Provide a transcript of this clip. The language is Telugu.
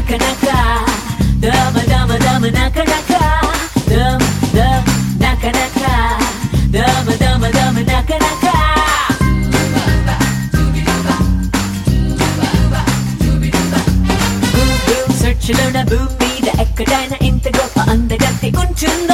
naka naka, dama dama dama naka naka, dum naka naka, dama dama dama naka naka. Google search లోన భూమి మీద ఎక్కడైనా ఇంత గొప్ప అందగత్తి ఉంటుందా?